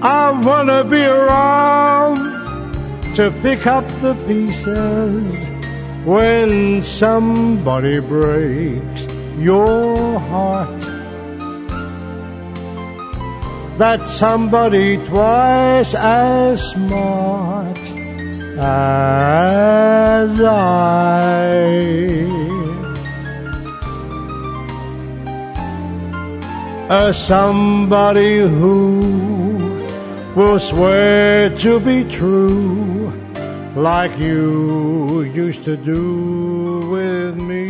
I wanna be around to pick up the pieces when somebody breaks your heart. That somebody twice as smart as somebody who will swear to be true like you used to do with me.